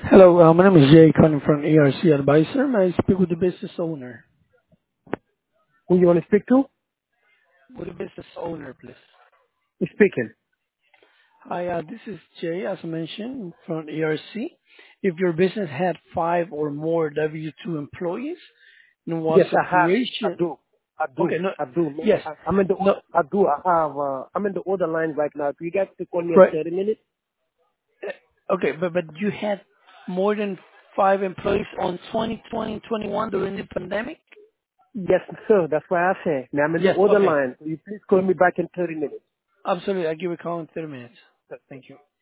Hello, my name is Jay calling from ERC Advisor. May I speak with the business owner? Who you want to speak to? With the business owner, please. Who's speaking? Hi, this is Jay, as I mentioned, from ERC. If your business had 5 or more W-2 employees and was Yes, I have. I operation... do. I Okay, do. no, I do. Man, yes, I'm in the. no, I do. I have. I'm in the order line right now. If you guys could call me in right. 30 minutes. Okay, but you had more than 5 employees on 2020, 21 during the pandemic? Yes, sir. That's why I say. Now I'm in the Yes, order okay. line. Will you please call me back in 30 minutes? Absolutely, I'll give you a call in 30 minutes. Thank you.